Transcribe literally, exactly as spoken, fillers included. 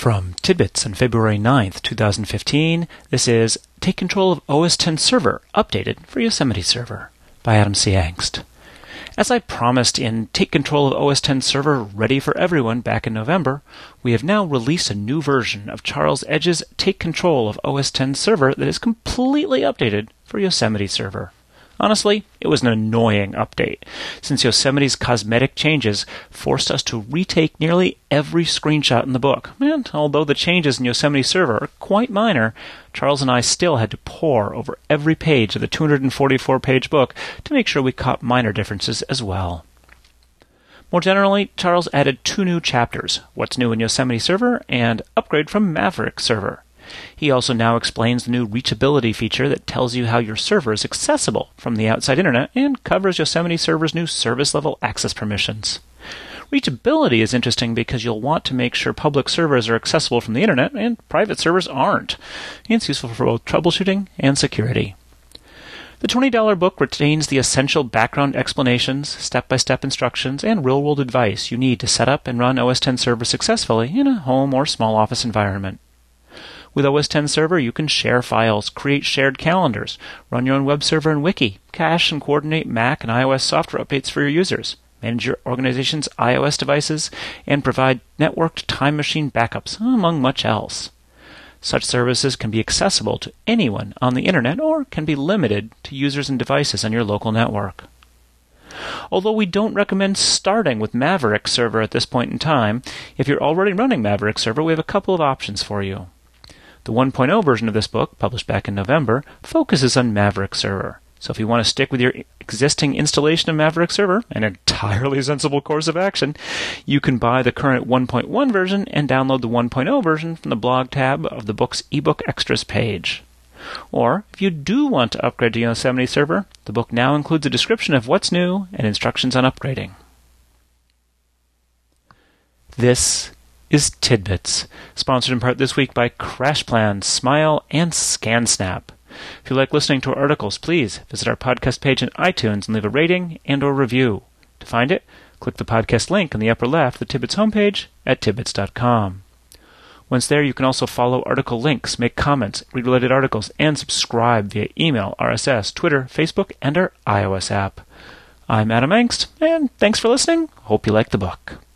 From Tidbits on February ninth, twenty fifteen, this is Take Control of O S X Server, updated for Yosemite Server, by Adam C. Angst. As I promised in Take Control of O S X Server, ready for everyone back in November, we have now released a new version of Charles Edge's Take Control of O S X Server that is completely updated for Yosemite Server. Honestly, it was an annoying update, since Yosemite's cosmetic changes forced us to retake nearly every screenshot in the book. And although the changes in Yosemite Server are quite minor, Charles and I still had to pore over every page of the two hundred forty-four page book to make sure we caught minor differences as well. More generally, Charles added two new chapters, What's New in Yosemite Server and Upgrade from Maverick Server. He also now explains the new reachability feature that tells you how your server is accessible from the outside internet and covers Yosemite Server's new service-level access permissions. Reachability is interesting because you'll want to make sure public servers are accessible from the internet and private servers aren't. It's useful for both troubleshooting and security. The twenty dollars book retains the essential background explanations, step-by-step instructions, and real-world advice you need to set up and run O S X Server successfully in a home or small office environment. With O S X Server, you can share files, create shared calendars, run your own web server and wiki, cache and coordinate Mac and iOS software updates for your users, manage your organization's iOS devices, and provide networked time machine backups, among much else. Such services can be accessible to anyone on the internet or can be limited to users and devices on your local network. Although we don't recommend starting with Maverick Server at this point in time, if you're already running Maverick Server, we have a couple of options for you. The one point oh version of this book, published back in November, focuses on Maverick Server. So if you want to stick with your existing installation of Maverick Server, an entirely sensible course of action, you can buy the current one point one version and download the one point oh version from the blog tab of the book's ebook extras page. Or, if you do want to upgrade to Yosemite Server, the book now includes a description of what's new and instructions on upgrading. This is Tidbits, sponsored in part this week by CrashPlan, Smile, and ScanSnap. If you like listening to our articles, please visit our podcast page in iTunes and leave a rating and or review. To find it, click the podcast link in the upper left of the Tidbits homepage at tidbits dot com. Once there, you can also follow article links, make comments, read related articles, and subscribe via email, R S S, Twitter, Facebook, and our iOS app. I'm Adam Angst, and thanks for listening. Hope you like the book.